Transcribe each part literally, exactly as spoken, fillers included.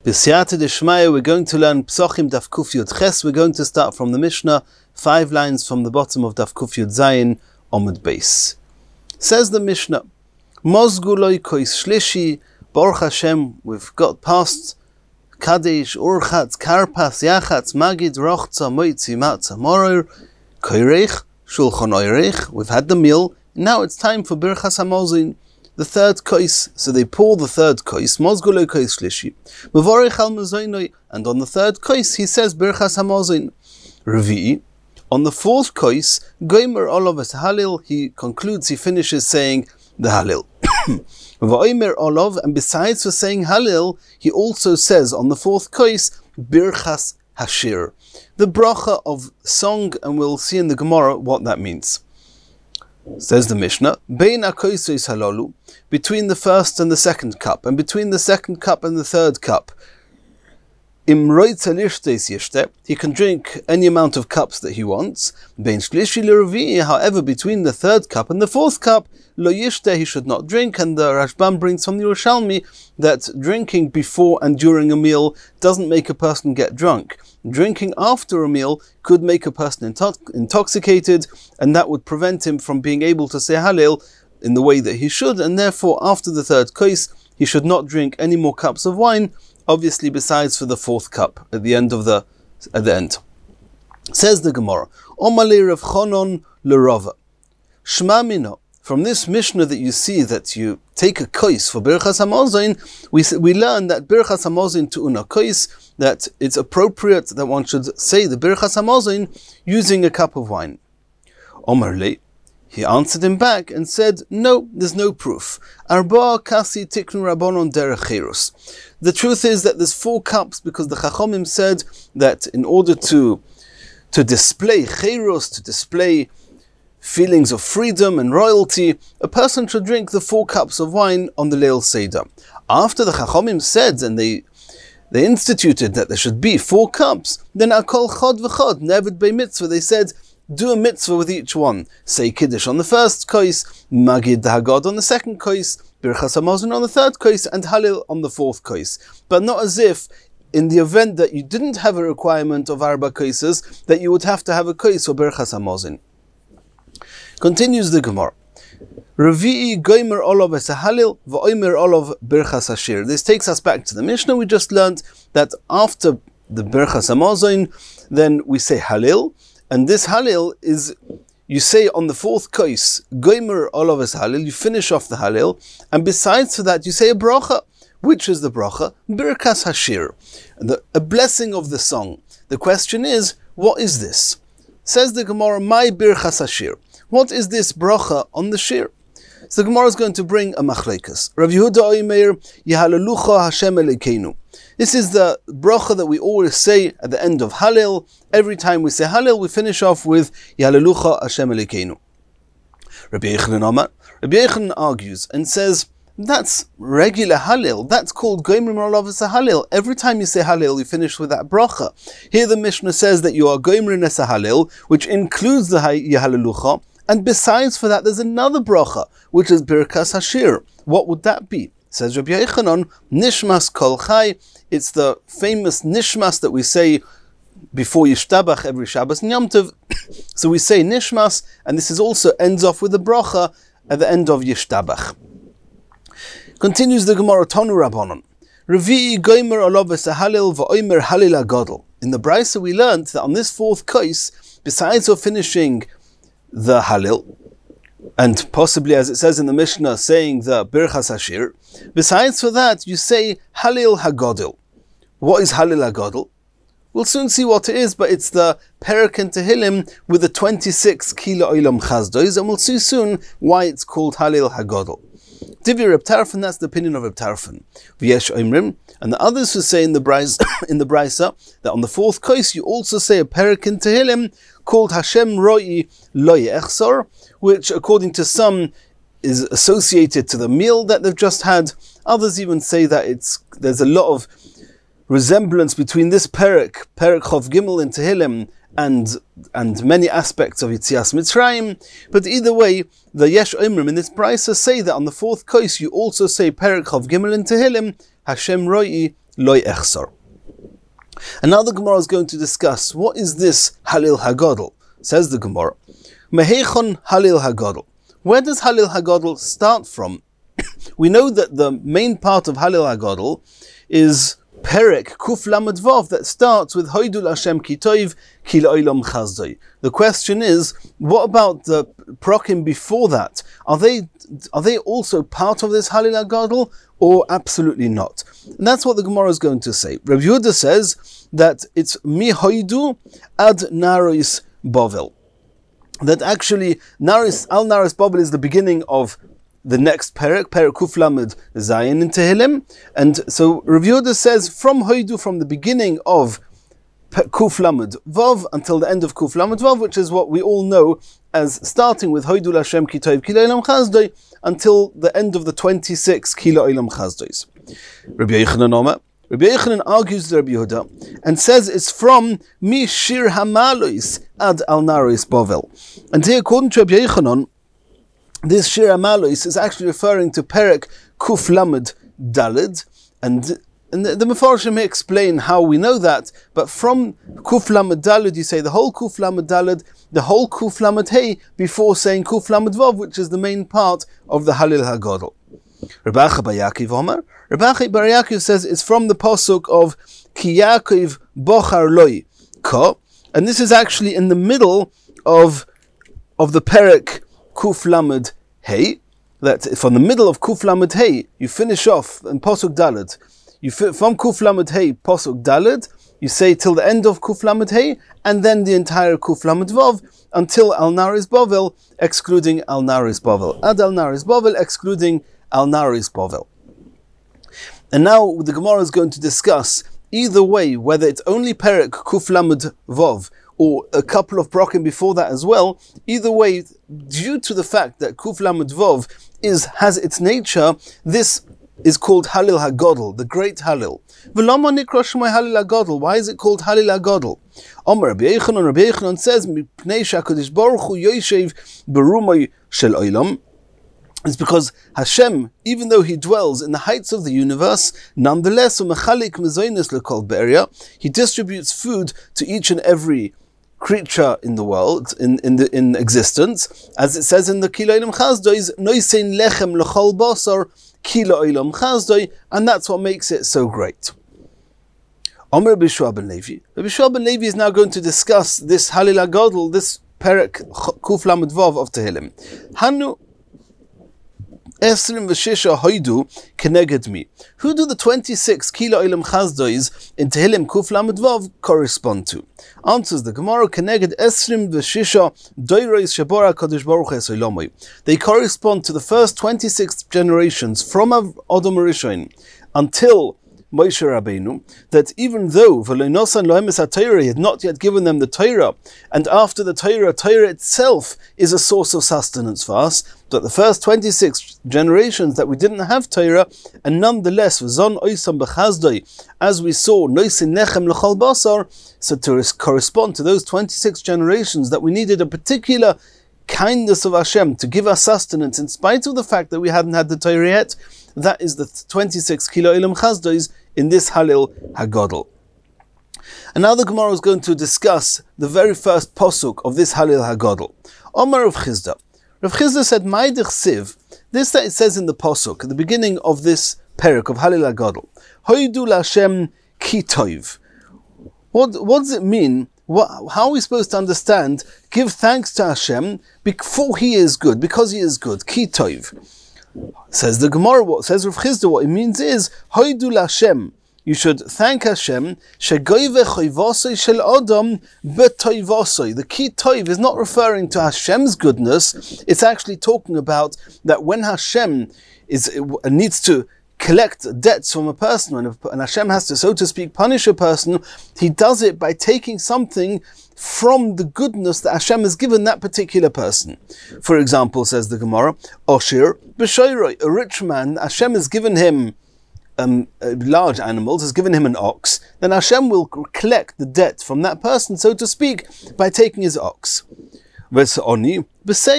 B'siyata d'shmaya, we're going to learn Psochim Daf Kuf Yud Ches. We're going to start from the Mishnah, five lines from the bottom of Daf Kuf Yud Zayin, Omid Beis. Says the Mishnah, Mozguloi kois shlishi, Baruch Hashem, we've got past Kadesh, Urchatz, Karpas, Yachatz, Magid, Rochza, Moitzi, Matzah, Moror, Koirech, Shulchan Oirech. We've had the meal. Now it's time for Birchas HaMozin, the third kois. So they pour the third kois, Mozguloi kois shlishi, Mevorech al Mazoinoi, and on the third kois he says Birchas HaMozin. Revi'i, on the fourth kois, Goimer Olav es Halil, he concludes, he finishes saying the Halil. V'oimer Olav, and besides for saying Halil, he also says on the fourth kois, Birchas Hashir, the bracha of song, and we'll see in the Gemara what that means. Says the Mishnah, Bein HaKoisos Halalu, between the first and the second cup, and between the second cup and the third cup, Im roitza lishtes yishte, he can drink any amount of cups that he wants. Bein shlishi l'revi'i, however, between the third cup and the fourth cup, lo yishte, he should not drink. And the Rashbam brings from the Yerushalmi that drinking before and during a meal doesn't make a person get drunk. Drinking after a meal could make a person intox- intoxicated, and that would prevent him from being able to say Halil in the way that he should, and therefore after the third kois, he should not drink any more cups of wine, obviously besides for the fourth cup at the end of the at the end. Says the Gemara, Omali Rav Chonon l'Rava, Shma Mino. From this Mishnah that you see that you take a kois for Birchas HaMozin, we we learn that Birchas HaMozin to una kois, that it's appropriate that one should say the Birchas HaMozin using a cup of wine. Omarle, he answered him back and said, no, there's no proof. Arba kasi tiknu rabbanon derech cherus. The truth is that there's four cups because the Chachomim said that in order to to display cherus, to display feelings of freedom and royalty, a person should drink the four cups of wine on the Leil Seder. After the Chachomim said, and they they instituted that there should be four cups, then akol chod v'chod, nevad bei mitzvah, they said, do a mitzvah with each one. Say Kiddush on the first kois, Magid Hagod on the second kois, Birchas HaMozin on the third kois, and Halil on the fourth kois. But not as if, in the event that you didn't have a requirement of Arba koises, that you would have to have a kois for Birchas HaMozin. Continues the Gemara. Revi'i Goimer Olav es Halil, V'oimer Olav Birchas Hashir. This takes us back to the Mishnah. We just learned that after the Birchas HaMozin, then we say Halil, and this Halil is, you say on the fourth kois, Goimer Olav es Halil, you finish off the Halil, and besides for that you say a bracha. Which is the bracha? Birkas Hashir, the, a blessing of the song. The question is, what is this? Says the Gemara, my Birkas Hashir. What is this bracha on the shir? So the Gemara is going to bring a machleikas. Rav Yehuda Oimer, Yehalelucha Hashem Elokeinu. This is the bracha that we always say at the end of Halil. Every time we say Halil, we finish off with Yehalelucha Hashem Elokeinu. Rabbi Yechanan Amar, Rabbi Yechanan argues and says, that's regular Halil. That's called Goimrim Olav es Halil. Every time you say Halil, you finish with that bracha. Here the Mishnah says that you are Goimrim es Halil, which includes the Yehalelucha, and besides for that, there's another bracha, which is Birkas Hashir. What would that be? Says Rabbi Yechanan, Nishmas Kol Chai. It's the famous Nishmas that we say before Yishtabach every Shabbos and Yom Tov. So we say Nishmas, and this is also ends off with a bracha at the end of Yishtabach. Continues the Gemara, Tonu Rabbanon. Revi'i Goimer Olav es Halil v'oimer Halil HaGadol. In the Brisa we learned that on this fourth kois, besides of finishing the Halil, and possibly as it says in the Mishnah, saying the Birchas Hashir, besides for that you say Halil HaGadol. What is Halil HaGadol? We'll soon see what it is, but it's the Perek in Tehillim with the twenty-six Kila Olam Chazdois, and we'll see soon why it's called Halil HaGadol. Divi Reb Tarfon, that's the opinion of Reb Tarfon. V'yesh Oimrim, and the others who say in the Brisa, in the Brisa that on the fourth kois you also say a Perek in Tehillim called Hashem Roi Lo Yechsor, which according to some is associated to the meal that they've just had. Others even say that it's there's a lot of resemblance between this Perek, Perek Chov Gimel in Tehillim, and and many aspects of Yitzias Mitzrayim. But either way, the Yesh Omrim in this Brisa say that on the fourth kois you also say Perek Chov Gimel in Tehillim, Hashem Roi loy echsor. And now the Gemara is going to discuss what is this Halil Hagadol. Says the Gemara, Mehechon Halil Hagadol. Where does Halil Hagadol start from? We know that the main part of Halil Hagadol is Perek Kuf Lamed Vav that starts with Hoidul Hashem Ki Toiv Ki La'olam Chazdoi. The question is, what about the prokim before that? Are they are they also part of this Halil Hagadol, or absolutely not? And that's what the Gemara is going to say. Rabbi Yehuda says that it's Mi Hoidu Ad Naris Bovel. That actually Naris Al Naris Bovel is the beginning of the next Perek, Perek Kuf Lamed Zayin in Tehillim. And so Rav Yehuda says from Hoidu, from the beginning of Kuf Lamed Vav until the end of Kuf Lamed Vav, which is what we all know as starting with Hoidu Lashem Ki Toiv Ki La'olam Chazdoi until the end of the twenty-six Ki La'olam Chazdois. Rabbi Yochanan Omer, Rabbi Yochanan argues with Rabbi Yehuda and says it's from Mi Shir Hamalois Ad Al Naris Bovel. And here, according to Rabbi Yochanan, this Shir Hamalois is actually referring to Perek Kuf Lamed Daled, and and the, the Mefarshim explain how we know that, but from Kuf Lamed Daled you say the whole Kuf Lamed Daled, the whole Kuf Lamed Hey, before saying Kuf Lamed Vav, which is the main part of the Halil Hagadol. Rabbi Acha bar Yaakov Omer, Rabbi Acha bar Yaakov says it's from the pasuk of Ki Yaakov Bochar Loi Ka, and this is actually in the middle of of the Perek Kuf Lamed Hey, that from the middle of Kuf Lamed Hey, you finish off in Pasuk Daled. You fi- from Kuf Lamed Hey, Pasuk Daled, you say till the end of Kuf Lamed Hey, and then the entire Kuf Lamed Vav until Al Naris Bovel, excluding Al Naris Bovel. Ad Al Naris Bovel, excluding Al Naris Bovel. And now the Gemara is going to discuss either way, whether it's only Perek Kuf Lamed Vav or a couple of brokim before that as well. Either way, due to the fact that Kuf Lamed Vav is has its nature, this is called Halil Hagadol, the great Halil. V'lama nikra shmei Halil Hagadol. Why is it called Halil Hagadol? Omer Rabbi Yochanan, Rabbi Yochanan says, Mipnei sheHakadosh Baruch Hu yoshev berumay shel olam. It's because Hashem, even though He dwells in the heights of the universe, nonetheless, umechalik mezonos lekol be'eria, He distributes food to each and every creature in the world, in in the in existence, as it says in the Ki La'olam Chazdoi, noisein lechem lechol basar Ki La'olam Chazdoi, and that's what makes it so great. Omer Rabbi Yehoshua ben Levi. Rabbi Yehoshua ben Levi is now going to discuss this Halil Hagadol, this Perek Kuf Lamed Vav of Tehillim. Hanu Esrim v'shisha hoidu keneged mi. Who do the twenty-six Ki La'olam Chazdois in Tehillim Kuf Lamed Vav correspond to? Answers the Gemara, keneged Esrim v'shisha doirois shebora Kadosh Baruch Hu Olamai. They correspond to the first twenty-six generations from Adam Rishon until Moshe Rabbeinu, that even though V'loinosan lohem es HaTorah, He had not yet given them the Torah, and after the Torah, Torah itself is a source of sustenance for us, but the first twenty-six generations that we didn't have Torah, and nonetheless, V'zon oisam b'chazdoi, as we saw, noisin nechem l'chol basar, so to correspond to those twenty-six generations that we needed a particular kindness of Hashem to give us sustenance in spite of the fact that we hadn't had the Torah yet. That is the twenty-six Ki La'olam Chazdois in this Halil Hagadol. And now the Gemara is going to discuss the very first posuk of this Halil Hagadol. Omar Rav Chizda. Rav Chizda said, "My siv." This that it says in the posuk at the beginning of this perek of Halil Hagadol. Hoidu Lashem Ki Toiv. What what does it mean? What, how are we supposed to understand? Give thanks to Hashem before He is good, because He is good. Ki Toiv. Says the Gemara, what says Rav Chizda, what it means is Hoidu Lashem. You should thank Hashem. Shegoyve choivosoi shel Adam betoivosoi. The Ki Toiv is not referring to Hashem's goodness. It's actually talking about that when Hashem is needs to collect debts from a person, and Hashem has to, so to speak, punish a person, He does it by taking something from the goodness that Hashem has given that particular person. For example, says the Gemara, Oshir b'shoiroi, a rich man, Hashem has given him um, large animals, has given him an ox, then Hashem will collect the debt from that person, so to speak, by taking his ox. V'sa'oni b'seyoi,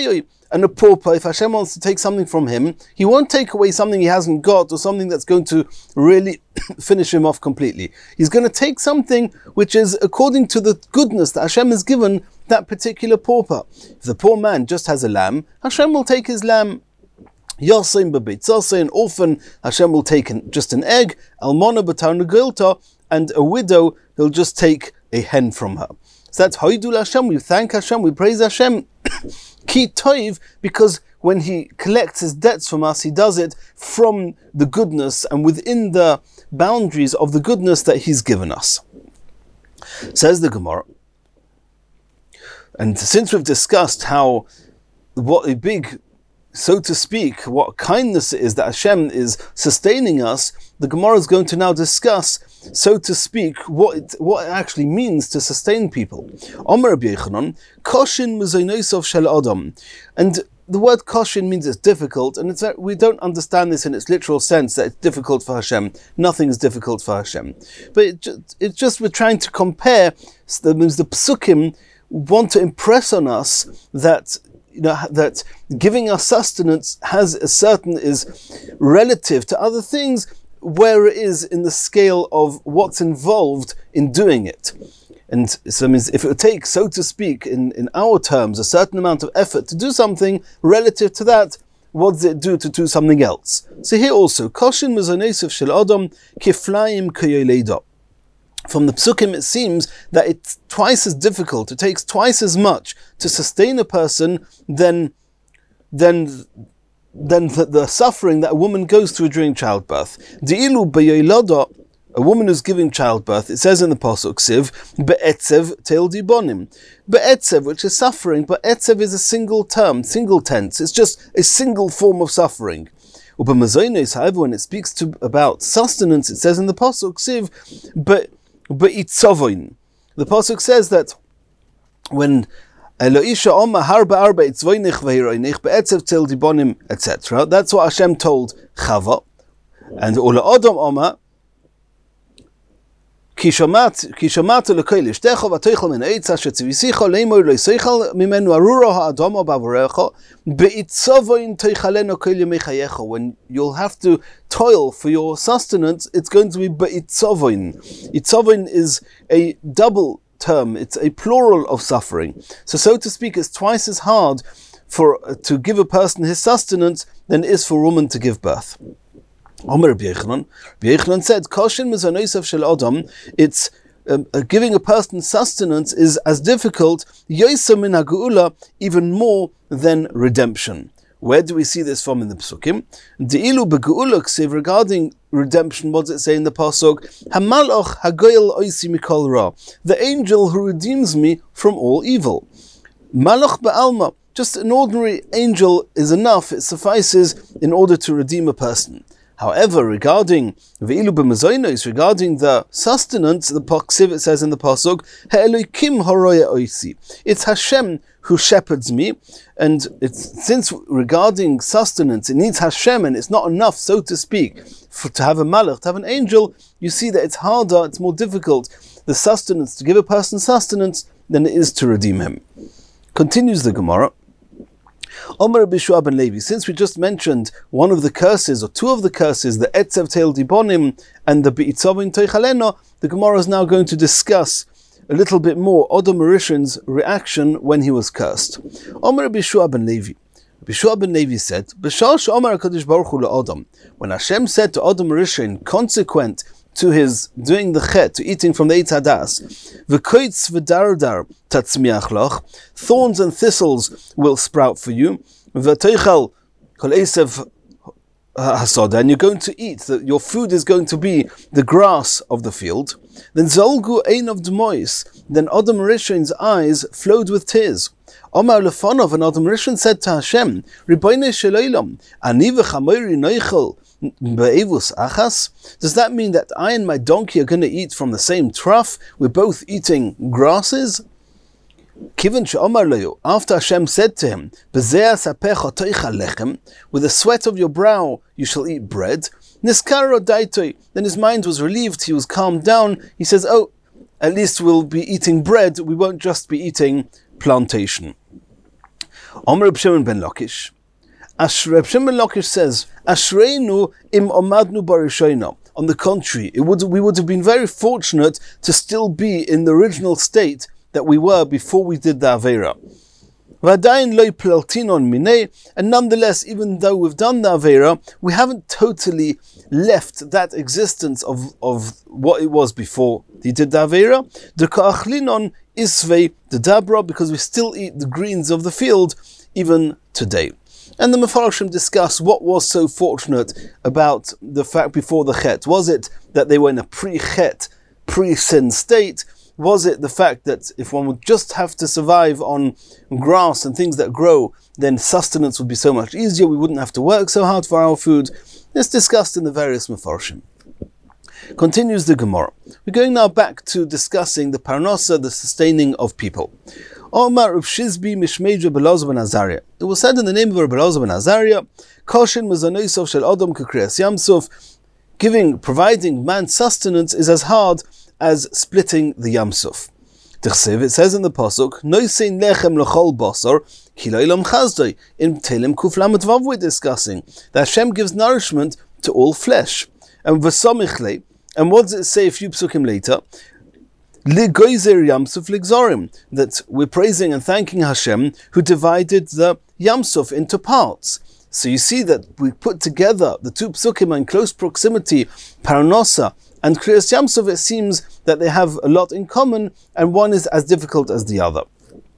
and a pauper, if Hashem wants to take something from him, he won't take away something he hasn't got or something that's going to really finish him off completely. He's going to take something which is according to the goodness that Hashem has given that particular pauper. If the poor man just has a lamb, Hashem will take his lamb. Yasim b'beitzase, an orphan, Hashem will take an, just an egg. Almona b'tarnugilta, and a widow, he'll just take a hen from her. So that's Hoidul Hashem, we thank Hashem, we praise Hashem. Ki toiv, because when he collects his debts from us, he does it from the goodness and within the boundaries of the goodness that he's given us. Says the Gemara. And since we've discussed how, what a big, so to speak, what kindness it is that Hashem is sustaining us, the Gemara is going to now discuss, so to speak, what it, what it actually means to sustain people. Omer Rabbi Yochanan, Koshin Muzainoisov Shel Adam. And the word Koshin means it's difficult, and it's, we don't understand this in its literal sense, that it's difficult for Hashem. Nothing is difficult for Hashem. But it just, it's just we're trying to compare, that means the Psukim want to impress on us that you know that giving us sustenance has a certain is relative to other things, where it is in the scale of what's involved in doing it. And so it means if it would take, so to speak, in, in our terms, a certain amount of effort to do something, relative to that, what does it do to do something else? So here also, Koshin Mezonesav Shel Adam Kiflaim Koyoleida. From the Psukim it seems that it's twice as difficult, it takes twice as much to sustain a person than, than, than the, the suffering that a woman goes through during childbirth. Di'ilu beyoilada, a woman who's giving childbirth, it says in the Pasuk Siv, be'etzev teil dibonim. Be'etzev, which is suffering, but etzev is a single term, single tense, it's just a single form of suffering. Ubamazoines, however, when it speaks to about sustenance, it says in the Pasuk Siv, but Be'itzovoin. The Pasuk says that when Eloisha Oma Harba Arba Itzvoinich Vehiroinich Be'etzev Tel Dibonim, et cetera. That's what Hashem told Chava. And Ola Adam Oma Kishamat Kishamat Lekoil Ishtecho Vatoichel Min Eitza Shetzivisicho Leimor Loiseichel Mimenu Aruro HaAdamo Bavorecho Be'itzovoin Toichaleno Koil Yemechayecho. When you'll have to toil for your sustenance, it's going to be be'itzovoin. Itzovoin is a double term, it's a plural of suffering. So, so to speak, it's twice as hard for uh, to give a person his sustenance than it is for a woman to give birth. Omer Rabbi Yochanan, Rabbi Yochanan said, Koshin Mezonosav Shel Adam, it's um, uh, giving a person sustenance is as difficult, Yoisa min ha'geula, even more than redemption. Where do we see this from in the Psukim? De'ilu begeula ksiv, regarding redemption, what does it say in the Pasuk? Hamalach hagoyel oisi mikol ra, the angel who redeems me from all evil. Malach ba'alma, just an ordinary angel is enough, it suffices in order to redeem a person. However, regarding ve'ilu b'mazonos, regarding the sustenance, the Paksiv, it says in the Pasuk, Ha'elokim haroya oisi, it's Hashem who shepherds me, and it's since regarding sustenance, it needs Hashem, and it's not enough, so to speak, for to have a malach, to have an angel. You see that it's harder, it's more difficult, the sustenance, to give a person sustenance, than it is to redeem him. Continues the Gemara. Omer Bishua ben Levi, since we just mentioned one of the curses, or two of the curses, the Etzev Teil Dibonim and the Be'itzovin Toichaleno, the Gemara is now going to discuss a little bit more Adam Arishan's reaction when he was cursed. Omer Bishua ben Levi, Bishua ben Levi said, B'shar she'omer HaKadosh Baruch Hu le'Adam, when Hashem said to Adam Arishan, consequent to his doing the chet, to eating from the Eitz Hadas, v'koitz v'dardar tatzmiach lach, thorns and thistles will sprout for you, v'toichal kol esev hasoda, and you're going to eat, that your food is going to be the grass of the field. Then zolgu ein of dmois, then Adam Arishan's eyes flowed with tears. Omar lefanov, and Adam Arishan said to Hashem, Ribono shel olam, ani v'chamoiri noichel be'evus achas? Does that mean that I and my donkey are going to eat from the same trough? We're both eating grasses? Kivan she'omar leyu, after Hashem said to him, B'zeh sapecha toichal lechem, with the sweat of your brow you shall eat bread. Niskaro daitoi, then his mind was relieved, he was calmed down. He says, oh, at least we'll be eating bread, we won't just be eating plantation. Omer Reb Shimon ben Lakish. Reb Shimon ben Lakish says, Ashreinu im omadnu barishoina. On the contrary, it would, we would have been very fortunate to still be in the original state that we were before we did the Aveira. And nonetheless, even though we've done the Aveira, we haven't totally left that existence of, of what it was before he did the Aveira. Because we still eat the greens of the field even today. And the Mefarshim discuss what was so fortunate about the fact before the Chet. Was it that they were in a pre-Chet, pre-sin state? Was it the fact that if one would just have to survive on grass and things that grow, then sustenance would be so much easier, we wouldn't have to work so hard for our food? It's discussed in the various Mefarshim. Continues the Gemara. We're going now back to discussing the Parnasa, the sustaining of people. Omar Reb Shizbi Mishmei Reb Elazar ben Azariah. It was said in the name of Reb Elazar ben Azariah, Koshin Mezanoisov Shel Adam K'Kriyas Yamsuf, giving, providing man sustenance is as hard as splitting the Yamsuf. Tichsev, it says in the Pasuk, Noisein Lechem L'chol Basar, Ki Lo Ilam Chazdoi. In Tehillim Kuf Lamed Vav we're discussing that Hashem gives nourishment to all flesh. And V'samichle, and what does it say a few psukim later? Ligoizer Yamsuf Ligzorim, that we're praising and thanking Hashem who divided the Yamsuf into parts. So you see that we put together the two psukim in close proximity, Parnosa and Kriyas Yamsuf. It seems that they have a lot in common, and one is as difficult as the other.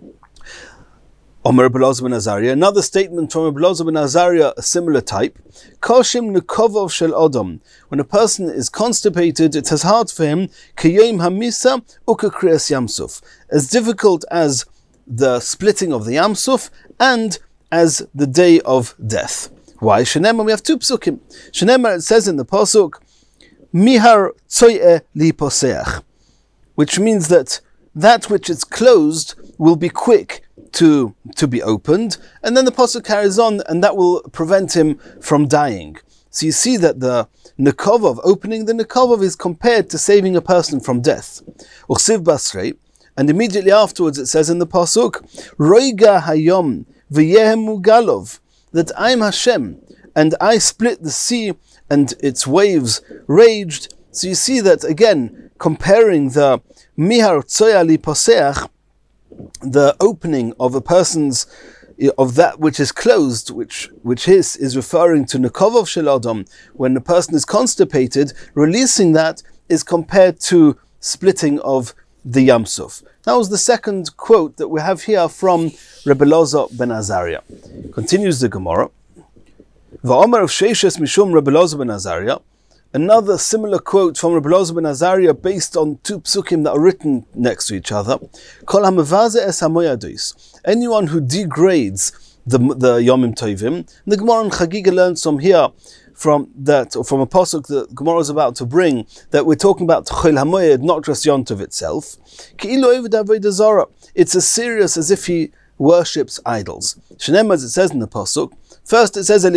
Omer Reb Elazar ben Azariah, another statement from Reb Elazar ben Azariah, a similar type. Koshim nekovov shel Adam. When a person is constipated, it's as hard for him, kiyom hamisa uka kriyas yamsuf. As difficult as the splitting of the yamsuf and as the day of death. Why? Shenemar, we have two psukim. Shenemar, it says in the pasuk, mihar tsoye li poseach, which means that that which is closed will be quick to to be opened, and then the pasuk carries on, and that will prevent him from dying. So you see that the nekovov, opening the nekovov, is compared to saving a person from death. Uchsiv basrei, and immediately afterwards it says in the pasuk, roiga hayom v'yehem mugalov, that I am Hashem, and I split the sea, and its waves raged. So you see that again, comparing the mihar tsoya li poseach, the opening of a person's, of that which is closed, which which is is referring to nekovov shel Adam. When a person is constipated, releasing that is compared to splitting of the Yamsuf. That was the second quote that we have here from Reb Elazar ben Azariah. Continues the Gemara. Va'omer of Sheishes mishum Reb Elazar ben Azariah. Another similar quote from Reb Elazar ben Azariah based on two psukim that are written next to each other. Kol hamavaze es hamoyados. Anyone who degrades the the Yomim Tovim. The Gemara in Chagiga learns from here, from that, or from a pasuk that Gemara is about to bring, that we're talking about Chol HaMoyed, not just Yom Tov itself. Ki'ilu oved avodah zara. It's as serious as if he worships idols. Shenem, as it says in the pasuk. First it says,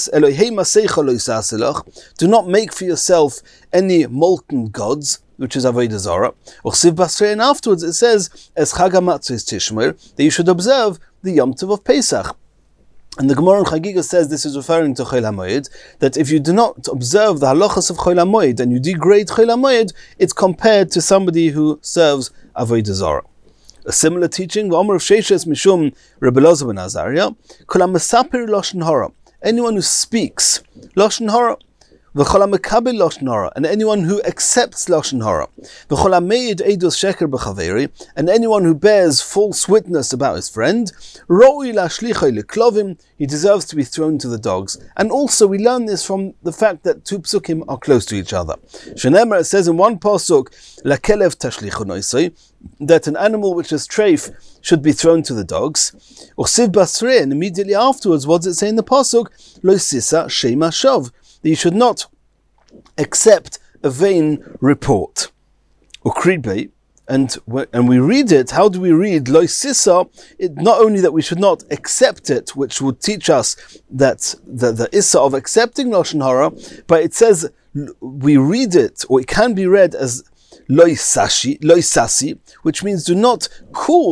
do not make for yourself any molten gods, which is avodah zara. And afterwards it says, as Chag HaMatzos Tishmer, that you should observe the Yom Tov of Pesach. And the Gemara in Chagiga says this is referring to Chol HaMoed, that if you do not observe the halachas of Chol HaMoed and you degrade Chol HaMoed, it's compared to somebody who serves avodah zara. A similar teaching, the Omer of Sheishes mishum Reb Elazar ben Azariah, kol hamesaper lashon hara, anyone who speaks lashon hara, v'chol hamekabel lashon hara, and anyone who accepts lashon hara, v'chol hameid eidos sheker b'chaveri, and anyone who bears false witness about his friend, ro'i lashlichoi leklovim, he deserves to be thrown to the dogs. And also we learn this from the fact that two psukim are close to each other. Shenemar, it says in one pasuk, lakelev tashlichu noisoi, that an animal which is treif should be thrown to the dogs. Uchsiv basrei, and immediately afterwards, what does it say in the pasuk? Lo sisa shema shav, that you should not accept a vain report. Ukridbei, and and we read it. How do we read lo sisa? It not only that we should not accept it, which would teach us that the, the issa of accepting lashon hara, but it says we read it, or it can be read as Loi sasi, which means do not cause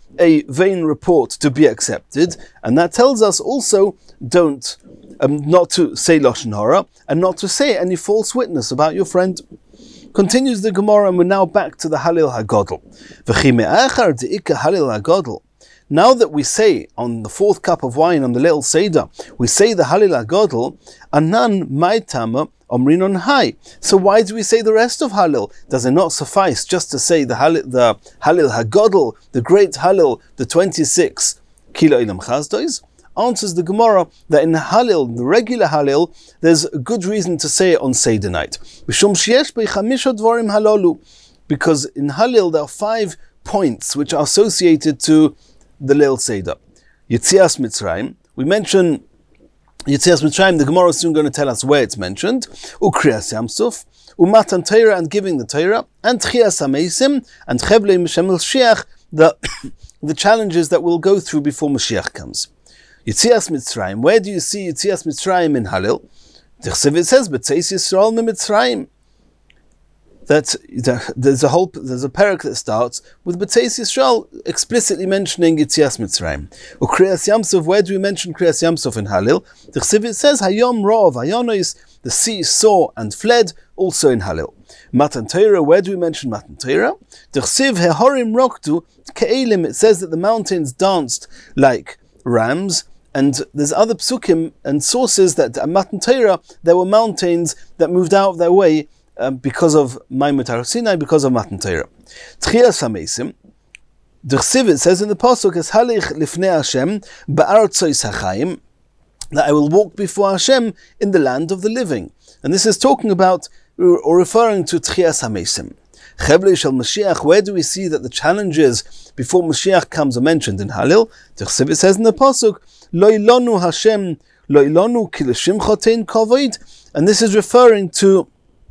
a vain report to be accepted, and that tells us also don't um, not to say Lashon Hara and not to say any false witness about your friend. Continues the Gemara, and we're now back to the Halil HaGodl. V'chi me'achar de'ika Halil HaGodl. Now that we say on the fourth cup of wine on the little Seder, we say the Halil HaGodl, anan ma'itama omrin on high. So why do we say the rest of Halil? Does it not suffice just to say the Halil, the Halil HaGodl, the great Halil, the twenty-six Kilo Ilam Chazdois? Answers the Gemara that in Halil, the regular Halil, there's a good reason to say it on Seder night. Because in Halil there are five points which are associated to the Leil Seder. Yitzias Mitzrayim, we mention Yitzias Mitzrayim, the Gemara is soon going to tell us where it's mentioned. Ukriyas Yamsuf, Umatan Torah, and giving the Torah, and Tchias HaMeisim, and Chevlei Mishem Mashiach, the the challenges that we'll go through before Mashiach comes. Yitzias Mitzrayim, where do you see Yitzias Mitzrayim in Halil? It says, B'tzeis Yisrael miMitzrayim. That there's a whole there's a parak that starts with B'tzeis Yisrael explicitly mentioning Yitzias Mitzrayim. Or Kriyas Yamsuf, where do we mention Kriyas Yamsuf in Halil? It says Hayom Rov Hayonos, the sea saw and fled, also in Halil. Matan Torah, where do we mention Matan Torah? D'chsiv Hehorim Roktu Ke'elim, it says that the mountains danced like rams. And there's other psukim and sources that at Matan Torah there were mountains that moved out of their way um, because of Maimut Har Sinai, because of Matan Torah. Tchias HaMeisim, D'chsiv, it says in the pasuk, as Halich Lifnei Hashem Ba'artzois HaChaim, that I will walk before Hashem in the land of the living. And this is talking about or referring to Tchias HaMeisim. Chevlei Shel Mashiach, where do we see that the challenges before Mashiach comes are mentioned in Halil? D'chsiv, it says in the pasuk, Lo ilonu Hashem, lo ilonu ki l'shimchotein kavod, and this is referring to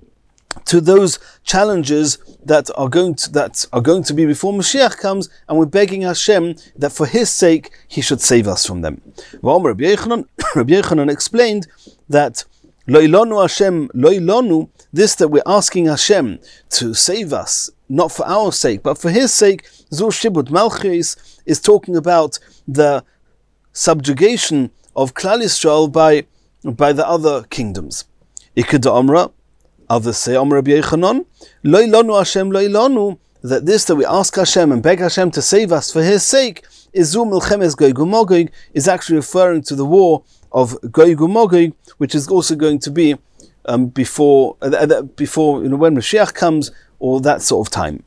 to those challenges that are going to that are going to be before Mashiach comes, and we're begging Hashem that for His sake He should save us from them. Rabbi Yochanan, Rabbi Yochanan explained that Lo ilonu Hashem, lo ilonu, this that we're asking Hashem to save us, not for our sake, but for His sake, Zu Shibud Malchus, is talking about the subjugation of Klal Yisrael by, by the other kingdoms. Iked Amra, others say Amr Rabbi Yochanan, Lo ilonu Hashem, lo ilonu, that this that we ask Hashem and beg Hashem to save us for His sake, is Zu Milchemes Gog uMagog, is actually referring to the war of Gog uMagog, which is also going to be um, before, uh, before you know, when Mashiach comes, or that sort of time.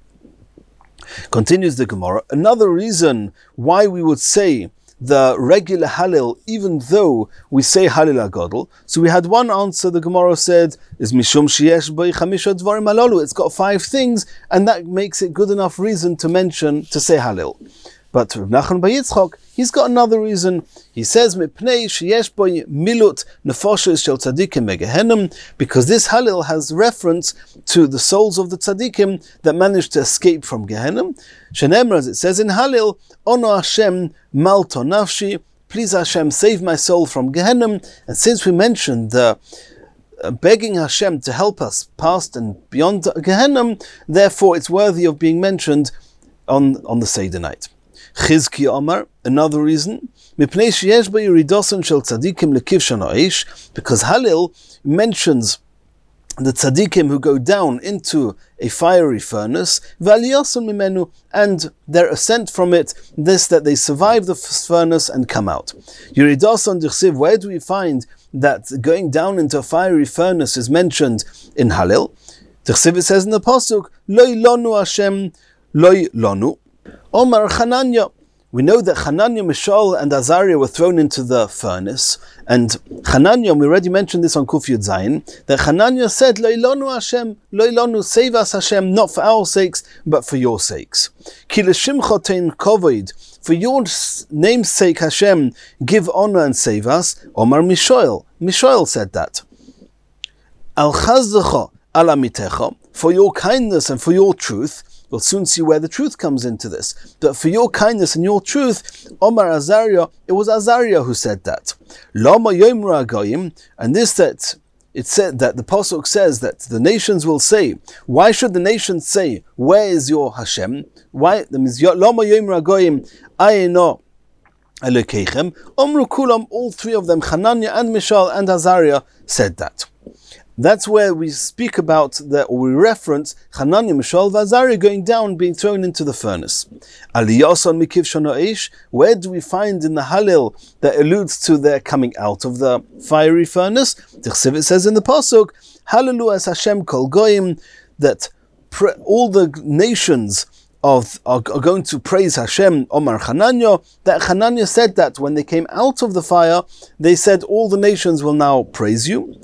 Continues the Gemara. Another reason why we would say the regular Halil, even though we say Halil HaGodl. So we had one answer, the Gemara said, is Mishum Sheyesh Boi Chamisha Dvarim Halolu. It's got five things, and that makes it good enough reason to mention, to say Halil. But Rav Nachman bar Yitzchok, he's got another reason. He says, Mipnei sheyesh bo milut nefoshes shel tzadikim megehenim, because this Halil has reference to the souls of the tzadikim that managed to escape from Gehenim. Shenemra, as it says in Halil, Ono Hashem malto nafshi, please Hashem save my soul from Gehenim. And since we mentioned the uh, begging Hashem to help us past and beyond Gehenim, therefore it's worthy of being mentioned on, on the Seder night. Chizki Omar, another reason, because Halil mentions the tzaddikim who go down into a fiery furnace, and their ascent from it, this that they survive the furnace and come out. Where do we find that going down into a fiery furnace is mentioned in Halil? It says in the pasuk, Loi lonu Hashem, loi lonu. Omar Chananya. We know that Chananya, Mishael, and Azariah were thrown into the furnace, and Chananya, we already mentioned this on Kuf Yud Zayin, that Chananya said, Lo ilonu Hashem, Lo ilonu, save us Hashem, not for our sakes, but for your sakes. Ki l'shimcha tein kavod, for your name's sake Hashem, give honor and save us. Omar Mishael, Mishael said that. Al chazdecha ala mitecha, for your kindness and for your truth. We'll soon see where the truth comes into this. But for your kindness and your truth, Omar Azariah, it was Azariah who said that. Lama yomru hagoyim, and this that it said that the Pasuk says that the nations will say, why should the nations say, where is your Hashem? Why? Lama yomer hagoyim ayeno Elokeichem. Omru kulam, all three of them, Hananiah and Mishael and Azariah, said that. That's where we speak about, the, or we reference Hananiah, Mishael, and Azariah going down, being thrown into the furnace. Aliyason mikiv shanoish. Where do we find in the Hallel that alludes to their coming out of the fiery furnace? Tichsiv, it says in the Pasuk, Hallelu as Hashem kol goyim, that pre- all the nations of are, are going to praise Hashem. Omar Hananiah, that Hananiah said that when they came out of the fire, they said all the nations will now praise you.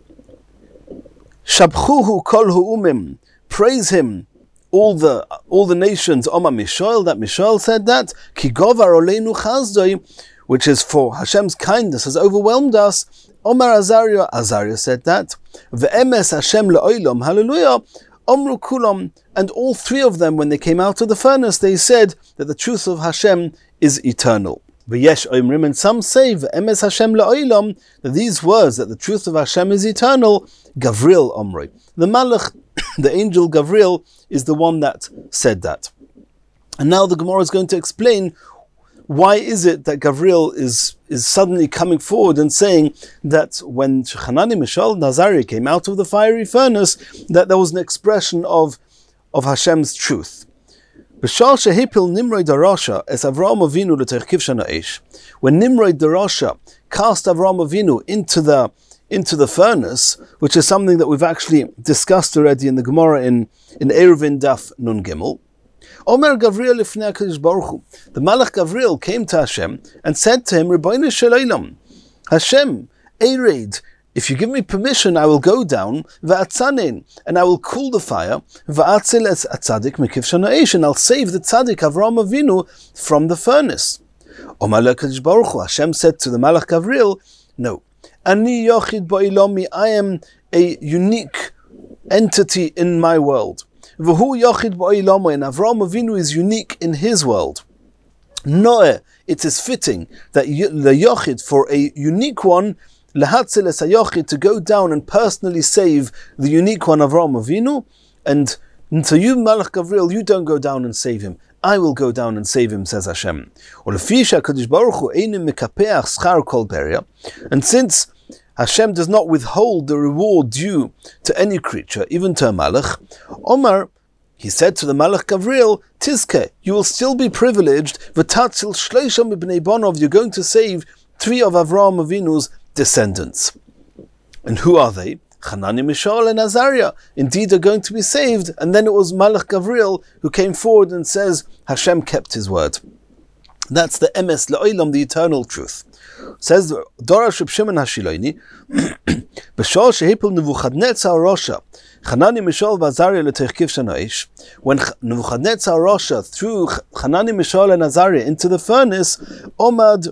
Shabchuhu kol hu'umim, praise him, all the all the nations. Omar Mishael, that Mishael said that. Ki govar oleinu chazdoi, which is for Hashem's kindness has overwhelmed us. Omar Azariah, Azariah said that. Ve'emes Hashem le'olam, hallelujah. Omru kulam, and all three of them, when they came out of the furnace, they said that the truth of Hashem is eternal. V'yesh oimrim, and some say ve'emes Hashem le'olam, that these words, that the truth of Hashem is eternal, Gavril Omri. The Malach, the angel Gavril, is the one that said that. And now the Gemara is going to explain why is it that Gavril is, is suddenly coming forward and saying that when Hananiah, Mishael, and Azariah came out of the fiery furnace, that there was an expression of, of Hashem's truth. B'shal shehipil Nimrod Darasha es Avraham Avinu l'terkiv shana'esh. When Nimrod Darasha cast Avraham Avinu into the into the furnace, which is something that we've actually discussed already in the Gemara in, in Eruvin Daf Nun Gimel. Omer Gavril lifnei HaKadosh Baruch Hu. The Malach Gavril came to Hashem and said to him, Ribono shel Olam, Hashem, Ereid, if you give me permission, I will go down, va'atzanin, and I will cool the fire, va'atzil es atzadik mikiv shana'esh, and I'll save the tzaddik Avraham Avinu from the furnace. Omer HaKadosh Baruch Hu, Hashem said to the Malach Gavril, no, Ani yochid ba'ilami, I am a unique entity in my world. V'hu yochid ba'ilami, and Avraham Avinu is unique in his world. Noeh, it is fitting that the yochid, for a unique one, lehatzil es hayochid, to go down and personally save the unique one, Avraham Avinu, and so you, Malach Gavril, you don't go down and save him. I will go down and save him, says Hashem. And since Hashem does not withhold the reward due to any creature, even to a Malach, Omar, he said to the Malach Gavril, Tizke, you will still be privileged, v'tatzil shleisha mibnei bonov, you're going to save three of Avraham Avinu's descendants. And who are they? Hananiah, Mishael, and Azariah indeed are going to be saved. And then it was Malach Gavril who came forward and says, Hashem kept his word. That's the emes le'olam, the eternal truth. Says Dorash Reb Shimon HaShiloni, B'shol shehipul Nebuchadnezzar Rosha, Hananiah, Mishael, Azariah l'terkiv shana'esh. When Nebuchadnezzar Rosha threw Hananiah, Mishael, and Azariah into the furnace, Omad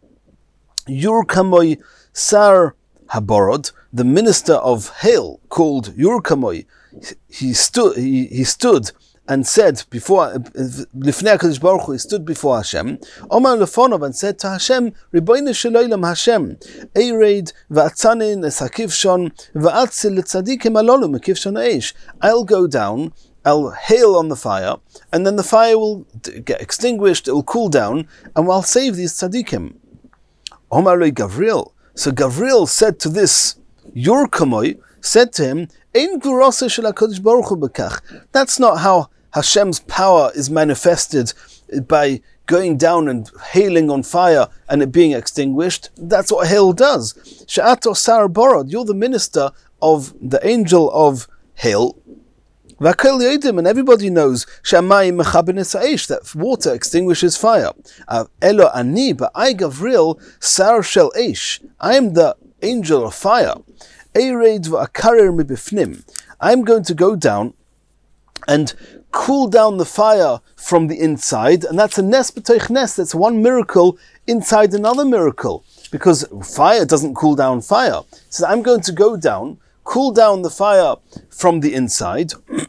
Yurkamoy Sar Haborod, the minister of Hail, called Yurkamoy, he stood. He, he stood. and said before Lifnei HaKadosh Baruch Hu, he stood before Hashem, Omar Lefonov, and said to Hashem, Ribono shel Olam, Hashem, Ereid va'atzanin es hakivshon va'atzil letzadikim alolu mekivshon ha'esh. I'll go down, I'll hail on the fire, and then the fire will get extinguished, it will cool down, and I'll save these tzadikim. Omar le Gavril. So Gavril said to this Yurkamoy, said to him, Ein gurasa shel HaKadosh Baruch Hu bekach. That's not how Hashem's power is manifested, by going down and hailing on fire and it being extinguished. That's what hail does. She'ato sar borod, you're the minister of the angel of hail. V'akel yodim, and everybody knows Shamayim mechaben es ha'esh, that water extinguishes fire. Elo ani, but I Gavril sar shel esh, I am the angel of fire. Ereid v'akarer mibifnim, I'm going to go down and cool down the fire from the inside, and that's a nes b'toich nes, that's one miracle inside another miracle, because fire doesn't cool down fire. So I'm going to go down, cool down the fire from the inside,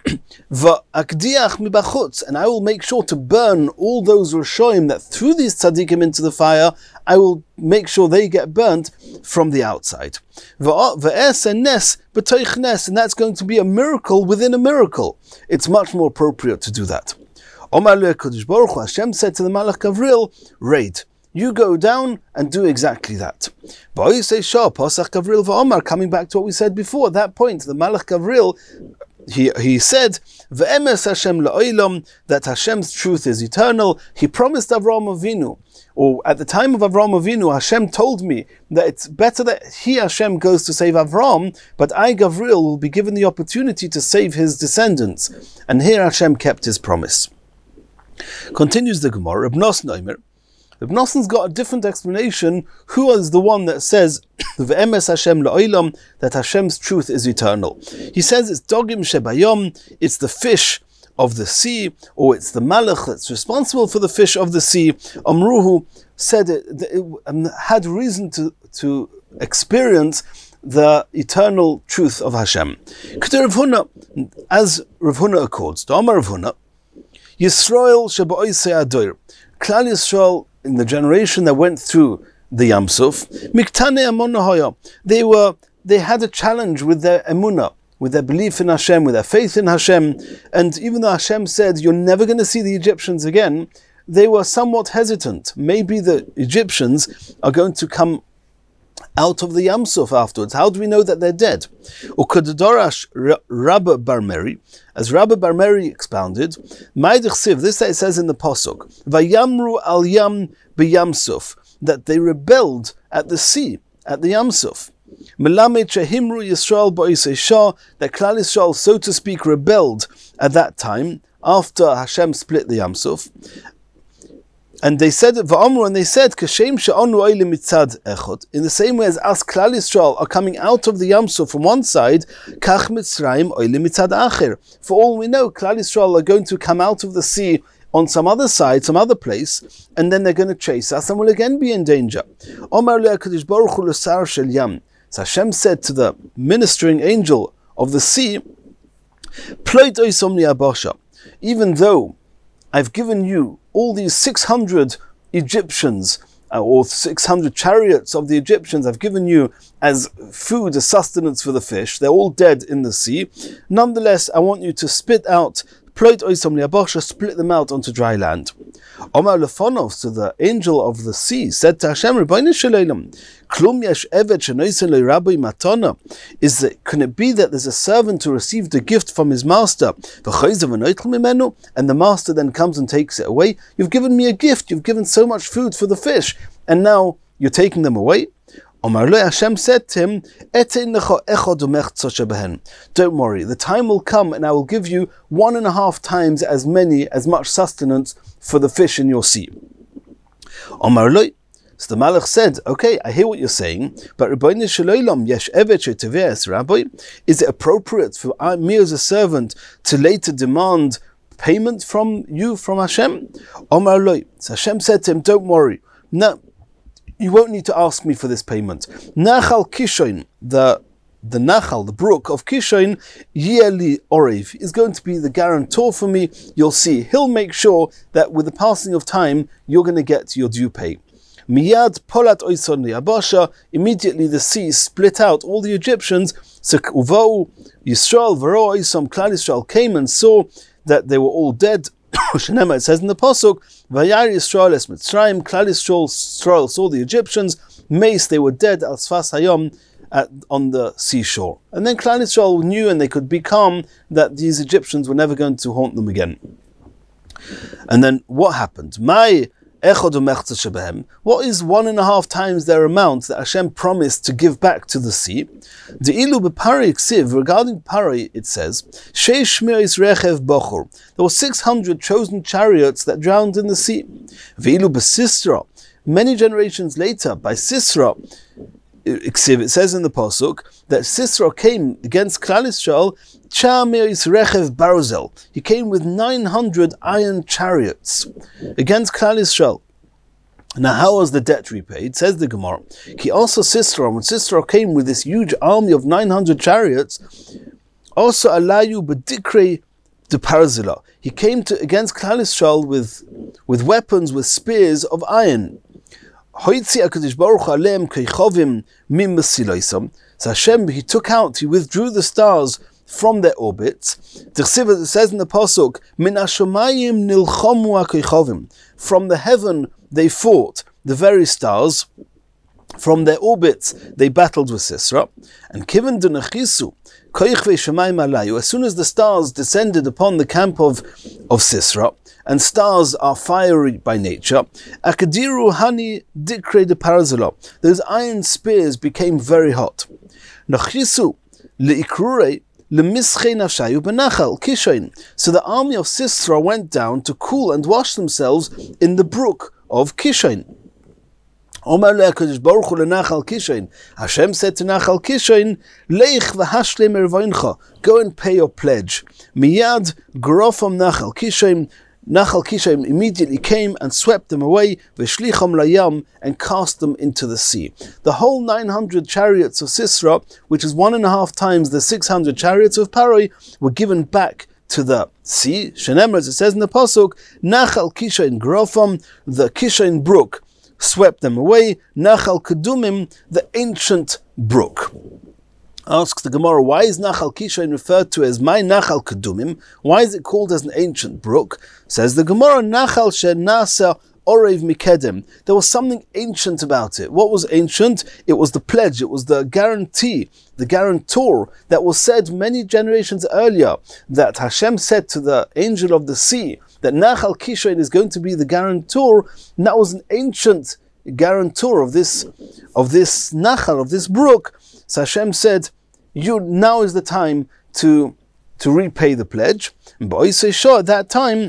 and I will make sure to burn all those Rishoim that threw these tzaddikim into the fire. I will make sure they get burnt from the outside. And that's going to be a miracle within a miracle. It's much more appropriate to do that. Hashem said to the Malach Gavril, Raid, you go down and do exactly that. Coming back to what we said before, at that point, the Malach Gavril, he, he said, that Hashem's truth is eternal. He promised Avraham Avinu, or at the time of Avraham Avinu, Hashem told me that it's better that he, Hashem, goes to save Avraham, but I, Gavril, will be given the opportunity to save his descendants. And here Hashem kept his promise. Continues the Gemara, Reb Nosson Omer. Reb Nosson's got a different explanation. Who is the one that says V'emes Hashem la'olam, that Hashem's truth is eternal? He says it's Dogim Shebayom, it's the fish of the sea, or it's the Malach that's responsible for the fish of the sea. Amruhu said it, it um, had reason to, to experience the eternal truth of Hashem. As Rav Huna accords, Da'amar Rav Huna, Yisrael Sheba'oisei Adoir, Klal Yisrael, in the generation that went through the Yam Suf, Miktane Amonahaya, they were they had a challenge with their emunah, with their belief in Hashem, with their faith in Hashem, and even though Hashem said, you're never going to see the Egyptians again, they were somewhat hesitant. Maybe the Egyptians are going to come out of the Yam Suf afterwards. How do we know that they're dead? Ukadorash Rabba Bar Meri, as Rabba Bar Meri expounded, Ma'idich this it says in the Pasuk, Vayamru al Yam b'Yam Suf, that they rebelled at the sea, at the Yam Suf. Melamed Shehimru Yisrael ba'isei Shah, that Klal Yisrael, so to speak, rebelled at that time, after Hashem split the Yam Suf. And they said, Va'amru, and they said, Kashem she'anu oile mitzad echod, in the same way as us Klal Yisrael are coming out of the Yam Suf from one side, Kach Mitzrayim oile mitzad acher. For all we know, Klal Yisrael are going to come out of the sea on some other side, some other place, and then they're going to chase us and will again be in danger. Omar le'akadosh baruch hu l'sar shel yam. So Hashem said to the ministering angel of the sea, Ploit oisom li'abasha, even though I've given you all these six hundred Egyptians, uh, or six hundred chariots of the Egyptians, I've given you as food, as sustenance for the fish, they're all dead in the sea. Nonetheless, I want you to spit out, Ploit oisom li'abasha, split them out onto dry land. Omar Lefonov, so the angel of the sea, said to Hashem, Rebbeinu Shalom, Klum yesh evet shenoisen le'rabbi matana. Is it, can it be that there's a servant who received a gift from his master, and the master then comes and takes it away? You've given me a gift, you've given so much food for the fish, and now you're taking them away? Omar Le, Hashem said to him, don't worry, the time will come and I will give you one and a half times as many, as much sustenance for the fish in your sea. Omar Le, so the Malach said, okay, I hear what you're saying, but Rebbeinu Shalom, yesh evet sheteve'es Rabbi, is it appropriate for me as a servant to later demand payment from you, from Hashem? Omar Le, so Hashem said to him, don't worry, no, you won't need to ask me for this payment. Nachal Kishon, the the Nachal, the brook of Kishon, Yeli Orev, is going to be the guarantor for me. You'll see, he'll make sure that with the passing of time, you're going to get your due pay. Miyad Polat Oison Li'abasha, immediately the sea split out all the Egyptians. So Uvau Yisrael Varo Oisom, Klal Yisrael came and saw that they were all dead. It says in the Pasuk, Vayar Yisrael es Mitzrayim, Klal Yisrael saw the Egyptians, Mace, they were dead, al Sfas Hayom, at, on the seashore. And then Klal Yisrael knew, and they could be calm, that these Egyptians were never going to haunt them again. And then what happened? My What is one and a half times their amount that Hashem promised to give back to the sea? The ilu b'Pari ksiv, regarding Pari, it says, Sheish shmiris rechev bochur. There were six hundred chosen chariots that drowned in the sea. V'ilu b'Sisra, many generations later, by Sisra, it says in the Pasuk that Sisra came against Klal Yisrael, Cha miris rechev barzel. He came with nine hundred iron chariots against Klal Yisrael. Now, how was the debt repaid? Says the Gemara. He also Sisera, when Sisera came with this huge army of nine hundred chariots, also alayu b'dikre de parzila. He came to against Klal Yisrael with with weapons, with spears of iron. Hoitzi HaKadosh Baruch Hu aleim keichovim mim mesiloisam. So Hashem, he took out, he withdrew the stars from their orbits. It says in the pasuk, min hashamayim nilchomu hakeichovim. From the heaven they fought, the very stars. From their orbits they battled with Sisera. And kiven denachisu koich ve'shamayim alayu. As soon as the stars descended upon the camp of of Sisera, and stars are fiery by nature, akadiru hani dikre de parazala. Those iron spears became very hot. Nachisu leikrure. So the army of Sisera went down to cool and wash themselves in the brook of Kishain. Hashem said to Nachal Kishain, go and pay your pledge. Miyad grofam Nachal Kishain. Nachal Kishaim immediately came and swept them away, v'shlicham layam, and cast them into the sea. The whole nine hundred chariots of Sisera, which is one and a half times the six hundred chariots of Paroi, were given back to the sea. Shenemar, as it says in the pasuk, Nachal Kishain grofam, the Kishain brook swept them away. Nachal Kedumim, the ancient brook. Asks the Gemara, why is Nachal Kishain referred to as my Nachal Kedumim? Why is it called as an ancient brook? Says the Gemara, Nachal Shenasa Orev Mikedem. There was something ancient about it. What was ancient? It was the pledge, it was the guarantee, the guarantor that was said many generations earlier, that Hashem said to the angel of the sea that Nachal Kishain is going to be the guarantor, and that was an ancient guarantor of this, of this Nachal, of this brook. So Hashem said, "You now is the time to to repay the pledge." And Ba'isei at that time,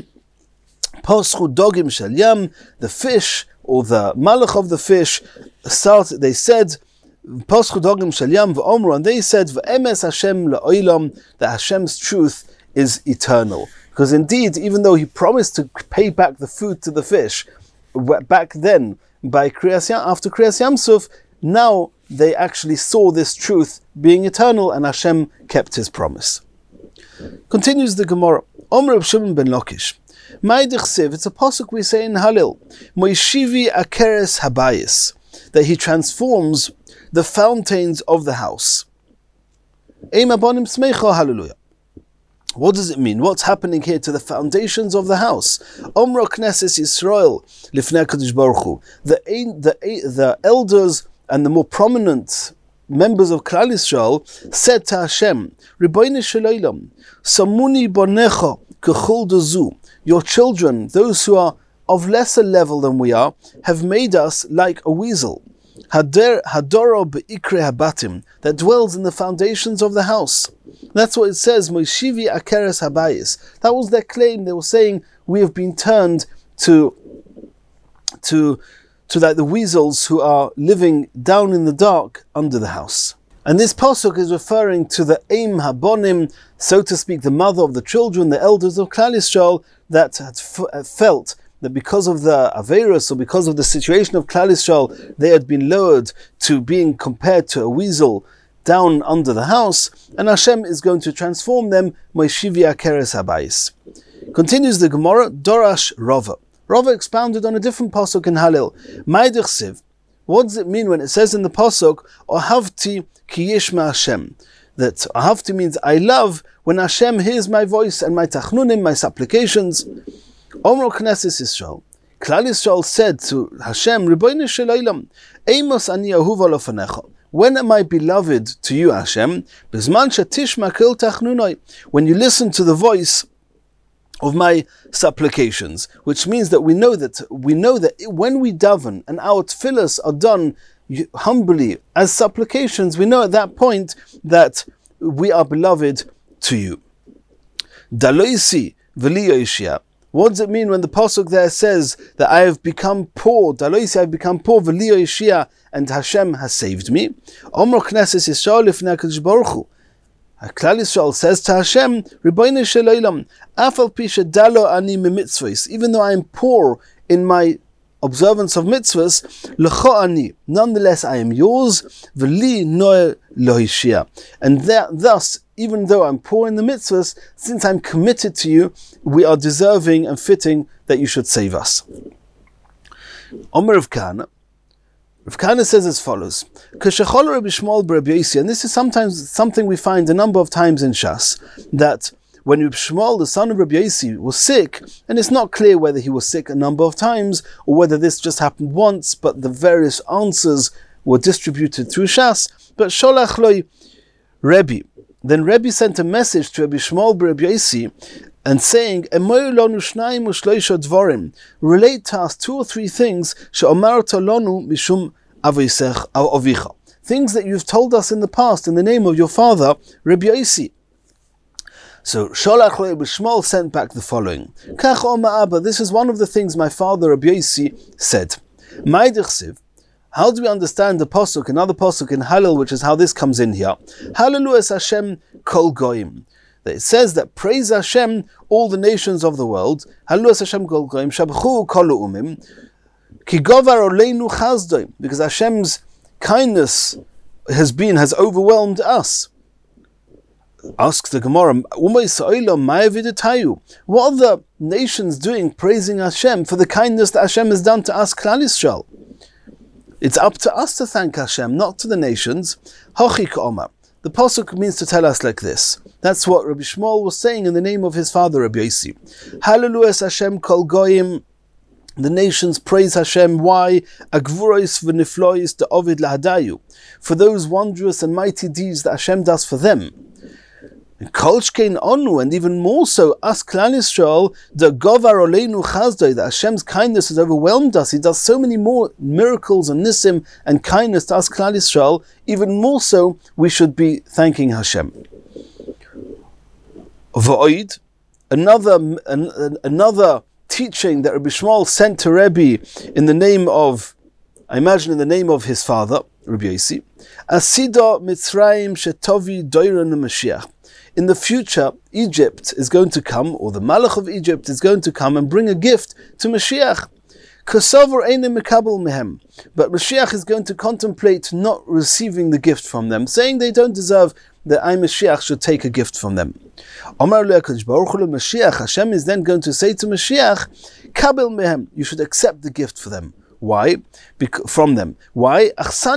Paschu dogim shel yam, the fish or the malach of the fish, started. They said, "Paschu dogim shel yam v'omru," and they said, "V'emes Hashem la'olam," that Hashem's truth is eternal. Because indeed, even though He promised to pay back the food to the fish back then by Kriyas Yam, after Kriyas Yamsuf, now they actually saw this truth being eternal, and Hashem kept His promise. Continues the Gemara. Omer Reb Shimon ben Lakish. Ma'idich it's a pasuk we say in Halil. Moishivi akeres habayis, that He transforms the fountains of the house. Eim abonim smecha, hallelujah. What does it mean? What's happening here to the foundations of the house? Omro Knesses Yisrael lifnei HaKadosh Baruch Hu. The the the elders and the more prominent members of Klal Yisrael said to Hashem, Ribono shel olam, Samuni bonecha kechol dazu. Your children, those who are of lesser level than we are, have made us like a weasel. Hader hadoro beikre habatim, that dwells in the foundations of the house. That's what it says. Moishivi akeres habayis. That was their claim. They were saying, we have been turned to to. to like the weasels who are living down in the dark under the house. And this pasuk is referring to the Eim Habonim, so to speak, the mother of the children, the elders of Klal Yisrael, that had f- felt that because of the Aveirus, or because of the situation of Klal Yisrael, they had been lowered to being compared to a weasel down under the house, and Hashem is going to transform them. Moishivi akeres habayis. Continues the Gemara, Dorash Rava. Rava expounded on a different pasuk in Halil. Ma'idich siv. What does it mean when it says in the pasuk, Ohavti ki yishma Hashem? That Ohavti means I love when Hashem hears my voice and my tachnunim, my supplications. Omro Knesses Yisrael. Klal Yisrael said to Hashem, Ribono shel olam, Amos ani ahuva lofanecha. When am I beloved to you, Hashem? Bizman shetishma kol tachnunoi. When you listen to the voice of my supplications, which means that we know that we know that when we daven and our tefillas are done humbly as supplications, we know at that point that we are beloved to you. Daloisi v'li yoshia. What does it mean when the pasuk there says that I have become poor? Daloisi, I have become poor, v'li yoshia, and Hashem has saved me. Omro Knesses Yisrael lifnei HaKadosh Baruch Hu. Klal Yisrael says to Hashem, Ribono shel olam, Afal pi shedalo ani mimitzvos, even though I am poor in my observance of mitzvahs, L'cho ani, nonetheless I am yours, v'li noe lohishia. And that, thus, even though I'm poor in the mitzvahs, since I'm committed to you, we are deserving and fitting that you should save us. Omer Rav Kahana, Rav Kahana says as follows: K'shechol Rabbi Shmuel b'Rabbi Yossi, and this is sometimes something we find a number of times in Shas, that when Rabbi Shmuel, the son of Rabbi Yossi, was sick, and it's not clear whether he was sick a number of times or whether this just happened once, but the various answers were distributed through Shas. But Sholach Loi Rebbe, then Rebbe sent a message to Rabbi Shmuel b'Rabbi Yossi and saying, "Emoy lonu shnayim u'shloisha dvorim." Relate to us two or three things she'omarta lonu mishum avosech avicha. Things that you've told us in the past in the name of your father, Rabbi Yossi. So Sholach Rabbi Shmuel sent back the following: Kach Oma Abba, this is one of the things my father Rabbi Yossi said. Ma'idich. How do we understand the pasuk, another pasuk in Hallel, which is how this comes in here? Hallelu es Hashem kol goyim. It says that praise Hashem, all the nations of the world. Hallelu es Hashem kol goyim, shabchu kol umim, ki govar oleinu chazdoi, because Hashem's kindness has been, has overwhelmed us. Asks the Gemara, what are the nations doing praising Hashem for the kindness that Hashem has done to us, Klal Yisrael? It's up to us to thank Hashem, not to the nations. Hochik Omer. The pasuk means to tell us like this. That's what Rabbi Shmuel was saying in the name of his father Rabbi Yossi. Hallelu es Hashem kol goyim. The nations praise Hashem. Why? Agvuros v'niflois de'ovid lahadayu. For those wondrous and mighty deeds that Hashem does for them. Kolshkein onu, and even more so, us Klal Yisrael, the govar oleinu chazdoi, that Hashem's kindness has overwhelmed us. He does so many more miracles and nisim and kindness to us Klal Yisrael. Even more so, we should be thanking Hashem. V'oid, another an, another teaching that Rabbi Shmuel sent to Rebbe in the name of, I imagine in the name of his father, Rabbi Yossi. Asida Mitzrayim shetovi doiran Mashiach. In the future, Egypt is going to come, or the Malach of Egypt is going to come and bring a gift to Mashiach. But Mashiach is going to contemplate not receiving the gift from them, saying they don't deserve that I, Mashiach, should take a gift from them. Hashem is then going to say to Mashiach, Kabel mehem, you should accept the gift for them. Why? Bec- from them. Why?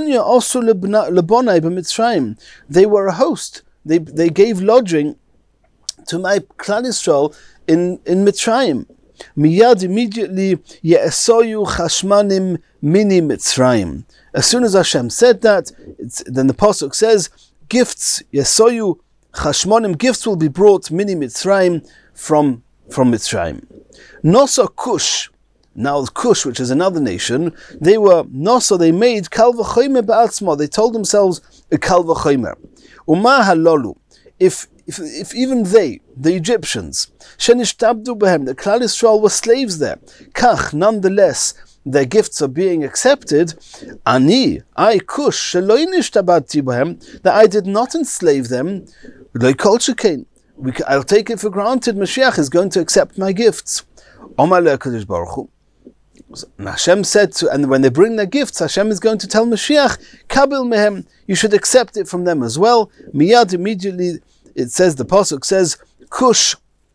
They were a host. They they gave lodging to my Klal Yisrael in, in Mitzrayim. Miyad immediately ye'esoyu chashmanim mini Mitzrayim. As soon as Hashem said that, it's, then the pasuk says, gifts, ye'esoyu chashmanim, gifts will be brought mini Mitzrayim from, from Mitzrayim. Nosa Kush, now Kush, which is another nation, they were, Nosa, they made kal v'chomer ba'atzma, they told themselves a kal v'chomer. Uma halolu, if, if if even they, the Egyptians, shenishtabdu behem, the Klal Yisrael were slaves there, kach, nonetheless, their gifts are being accepted, ani, I kush, sheloi nishtabadti behem, that I did not enslave them, lo kol shekain, I'll take it for granted, Mashiach is going to accept my gifts. Omar le'akadosh baruch hu. And Hashem said to, and when they bring their gifts, Hashem is going to tell Mashiach, Kabil mehem, you should accept it from them as well. Miyad, immediately, it says, the pasuk says, Kush,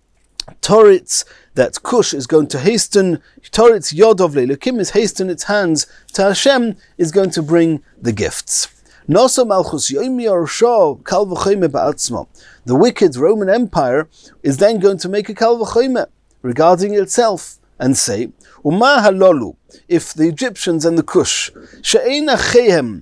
Toritz, that Kush is going to hasten, Toritz Yodov Le'elokim is hasten its hands to Hashem, is going to bring the gifts. Noso Malchus Yomi Orsho Kal V'chomer Ba'atzmo. The wicked Roman Empire is then going to make a Kal V'chomer regarding itself and say, Uma halolu, if the Egyptians and the Kush, she'ein achehem,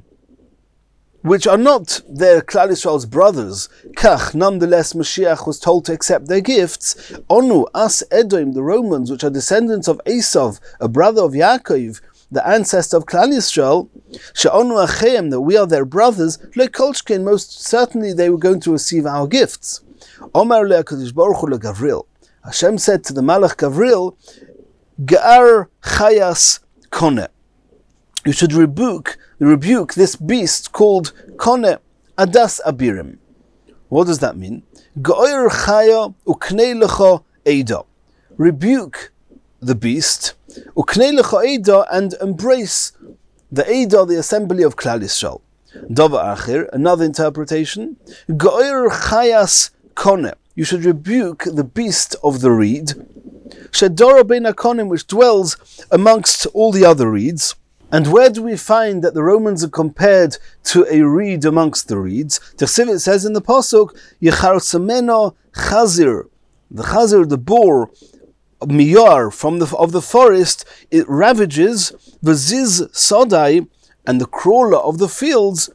which are not their Klal Yisrael's brothers, kach, nonetheless Mashiach was told to accept their gifts, onu, us Edom, the Romans, which are descendants of Esav, a brother of Yaakov, the ancestor of Klal Yisrael, she'onu achehem, that we are their brothers, le kolshkein, most certainly they were going to receive our gifts. Omar le'akadosh baruch hu leGavril, Hashem said to the Malach Gavril, Ga'ar Chayas Kone. You should rebuke, rebuke this beast called Kone, Adas Abirim. What does that mean? Ga'ar Chaya Uknei Lecha Eida. Rebuke the beast Uknei lecha Eidah, and embrace the Eidah, the assembly of Klal Yisrael. Davar Achir, another interpretation, Go'er Chayas Koneh, you should rebuke the beast of the reed, Shedora Ben Akonim, which dwells amongst all the other reeds. And where do we find that the Romans are compared to a reed amongst the reeds? It says in the Pasuk, Yecharsameno Chazir, the Chazir, the boar, Miyar, from the of the forest, it ravages Vaziz Sodai, and the crawler of the fields,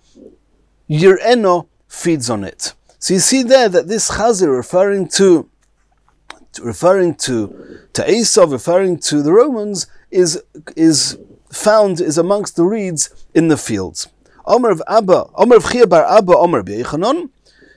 Yir'eno, feeds on it. So you see there that this Chazir, referring to referring to to Esav, referring to the Romans, is is found is amongst the reeds in the fields. Omer of Abba, Omer of Chia bar Abba, Omer b'Yechanon.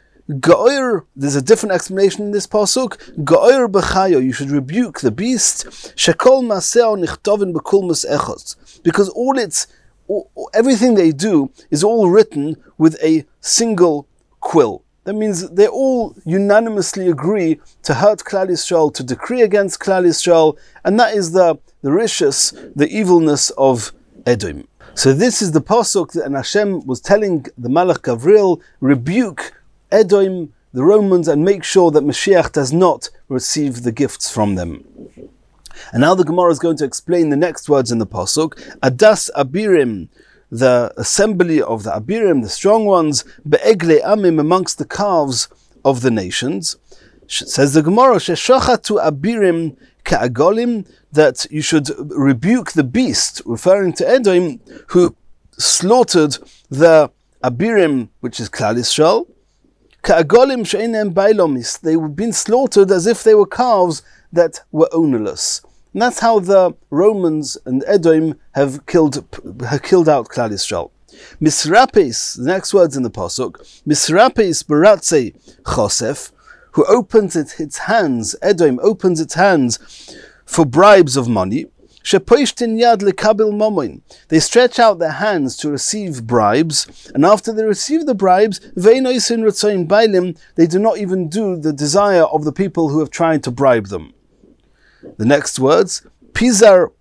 Ga'or, there's a different explanation in this pasuk. Ga'or b'chayo, you should rebuke the beast. Shekol maseo nichtovin b'kulmus echos, because all its all, everything they do is all written with a single quill. That means they all unanimously agree to hurt Klal Yisrael, to decree against Klal Yisrael, and that is the the rishus, the evilness of Edom. So this is the pasuk that Hashem was telling the Malach Gabriel, rebuke Edom, the Romans, and make sure that Mashiach does not receive the gifts from them. And now the Gemara is going to explain the next words in the pasuk. Adas Abirim, the assembly of the Abirim, the strong ones, Be'egle Amim, amongst the calves of the nations. Says the Gemara, Sheshachatu Abirim Ka'agolim, that you should rebuke the beast, referring to Edom, who slaughtered the Abirim, which is Klal Yisrael. Ka'agolim she'einem bailomis, they were being slaughtered as if they were calves that were ownerless. And that's how the Romans and Edom have killed have killed out Klal Yisrael. Misrapes, the next words in the pasuk, Misrapes baratze Chosef, who opens its, its hands, Edom opens its hands for bribes of money. Shepoishtin yad lekabil momoin, they stretch out their hands to receive bribes, and after they receive the bribes, veinoisin retzoin bailim, they do not even do the desire of the people who have tried to bribe them. The next words, Pizar,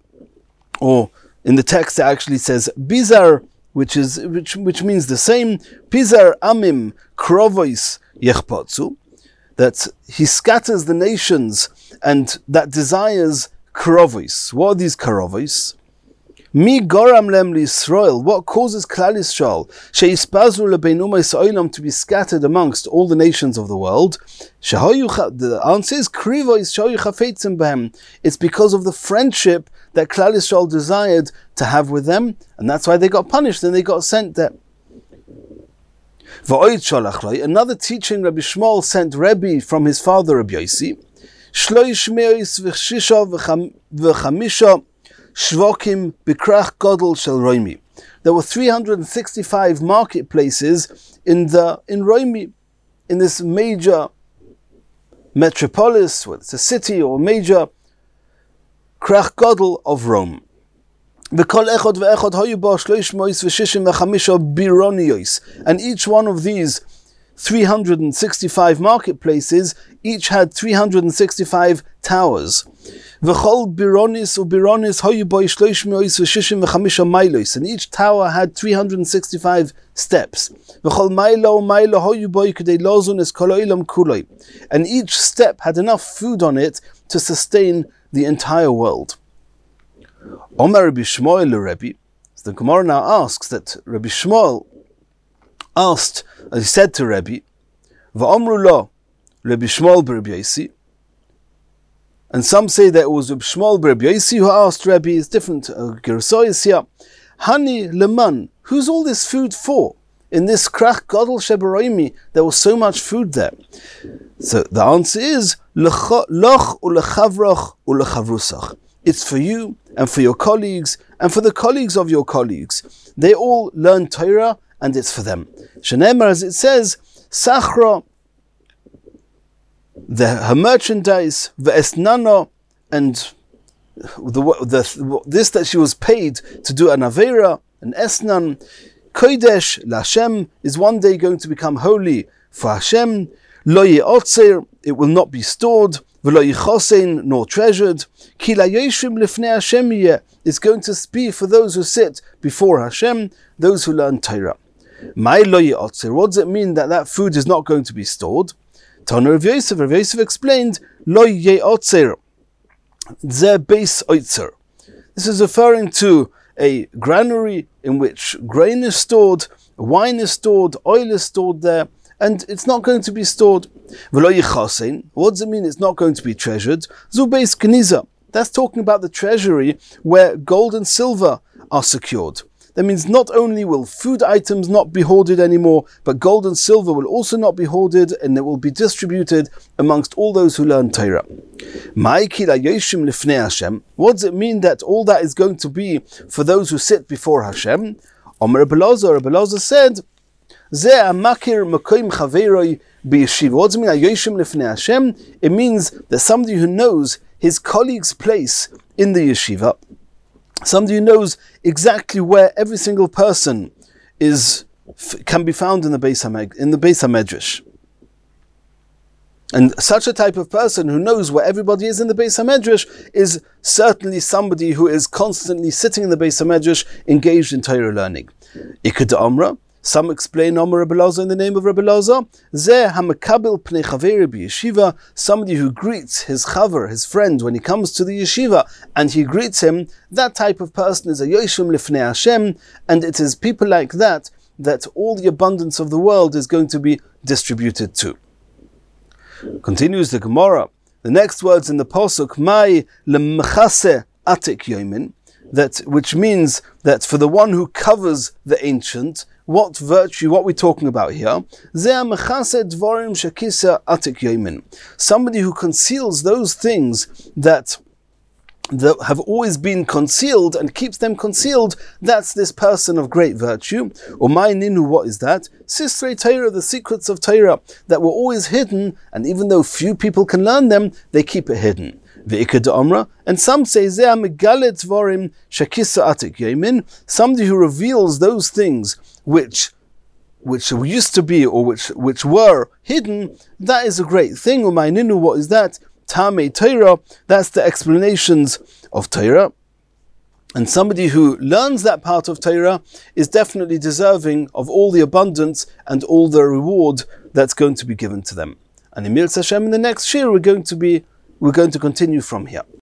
or in the text it actually says Bizar, which is which which means the same. Pizar amim krovois yechpotzu, that he scatters the nations and that desires krovois. What are these krovois? Mi goram lem Yisrael, what causes Klal Yisrael sheispazu lebeinumas olam, to be scattered amongst all the nations of the world? The answer is krivois shayu chafetzim behem. It's because of the friendship that Klal Yisrael desired to have with them, and that's why they got punished and they got sent there. Another teaching Rabbi Shmuel sent Rebbe from his father Rabbi Yossi. Shloish me'os v'chisha v'chamisha Shvokim Bikrach Godel Shel Roimi. There were three hundred sixty-five marketplaces in the in Roimi, in this major metropolis, whether it's a city or a major Krach Godel of Rome. And each one of these three hundred sixty-five marketplaces, each had three hundred sixty-five towers. And each tower had three hundred sixty-five steps. And each step had enough food on it to sustain the entire world. Omar Rabbi Shmuel Rebbe, the Gemara now asks that Rabbi Shmuel asked, he said to Rebbe, V'omru lo Rabbi Shmuel b'Rebbe Yossi, and some say that it was Rabbi Shmuel b'Rebbe Yossi who asked Rebbe. It's different uh, Gersois here. Hani leman, who's all this food for? In this Krach Godel Shebaroimi, there was so much food there. So the answer is Loch ulechavroch ulechavrusach. It's for you and for your colleagues and for the colleagues of your colleagues. They all learn Torah and it's for them. Shenemar, as it says, Sachra, the her merchandise, ve'esnano, and the, the this that she was paid to do an avera, an esnan, kodesh laHashem, is one day going to become holy for Hashem. Lo ye'otzer, it will not be stored. v'lo yichosein, nor treasured. Ki la yeshim lifnei Hashem yeh, it's going to be for those who sit before Hashem, those who learn Torah. Mai lo yi'otzer, what does it mean that that food is not going to be stored? Tana Rav Yosef, Rav Yosef explained, lo yi'otzer, ze beis oitzer. This is referring to a granary in which grain is stored, wine is stored, oil is stored there, and it's not going to be stored. V'lo yichasein, what does it mean it's not going to be treasured? Zu beis kniza, that's talking about the treasury where gold and silver are secured. That means not only will food items not be hoarded anymore, but gold and silver will also not be hoarded, and it will be distributed amongst all those who learn Torah. What does it mean that all that is going to be for those who sit before Hashem? Omer Rebbe Elazar, Rebbe Elazar said, what does it mean? It means that somebody who knows his colleague's place in the yeshiva, somebody who knows exactly where every single person is can be found in the Beis HaMeg, in the Beis HaMedrash. And such a type of person who knows where everybody is in the Beis HaMedrash is certainly somebody who is constantly sitting in the Beis HaMedrash, engaged in Torah learning. Ikad Amra, some explain Omer Rebbe Elazar in the name of Rebbe Elazar, Zeh hamekabel pnei chaveri b'yeshiva, somebody who greets his chaver, his friend, when he comes to the yeshiva, and he greets him, that type of person is a yoshim lifnei Hashem, and it is people like that that all the abundance of the world is going to be distributed to. Continues the Gemara, the next words in the Pasuk, Mai lemchase atik yomin, that which means that for the one who covers the ancient, what virtue, what we're talking about here? Somebody who conceals those things that, that have always been concealed and keeps them concealed, that's this person of great virtue. Umay ninu, what is that? Sisrei Torah, the secrets of Torah that were always hidden, and even though few people can learn them, they keep it hidden. And some say somebody who reveals those things which which used to be or which which were hidden, that is a great thing. What is that? Tamei Torah, that's the explanations of Torah. And somebody who learns that part of Torah is definitely deserving of all the abundance and all the reward that's going to be given to them. And in Mirz Hashem, in the next shir, we're going to be We're going to continue from here.